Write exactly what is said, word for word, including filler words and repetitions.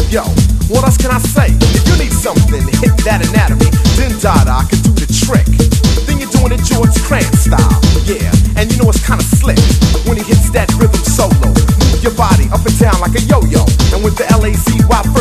Yo, what else can I say? If you need something, hit that anatomy, then Dada can do the trick. Then you're doing it George Cran style, yeah. And you know it's kinda slick when he hits that rhythm solo. Move your body up and down like a yo-yo. And with the L A Z Y